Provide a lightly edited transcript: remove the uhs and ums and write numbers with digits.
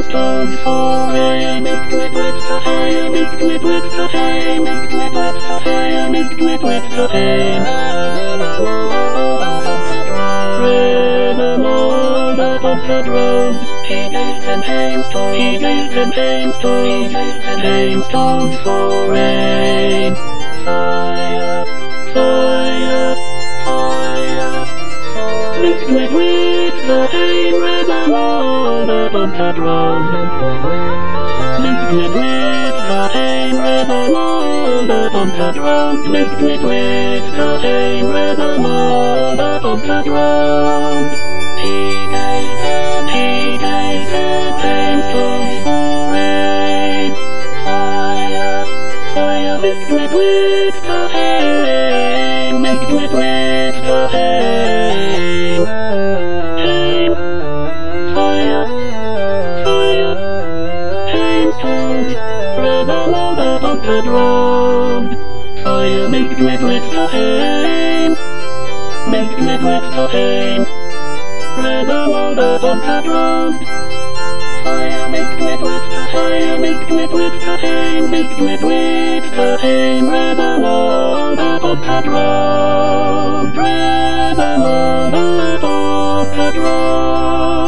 stones for rain. Mixed with the hay, mixed with the hay, mixed with the hay, mixed with the hay. Ran along the bumped road. He gave them hailstones, he gave them hailstones, he gave them hailstones for rain. Fire, fire, fire, fire. Mixed with the hay, ran along the bumped road. Mixed with the hay, ran along the bumped road. Mixed with the hay, ran along the bumped road. He gave them hailstones for rain. Fire, fire, mixed with the hay, mixed with the hay. Hay, fire, fire, hailstones, ran along the bumped road. Fire mixed with the hay, mixed with the hay. Ran along the bumped road. Fire mixed with the hay, mixed with the hay, mixed with the hay. Ran along the bumped road. Ran along the bumped road.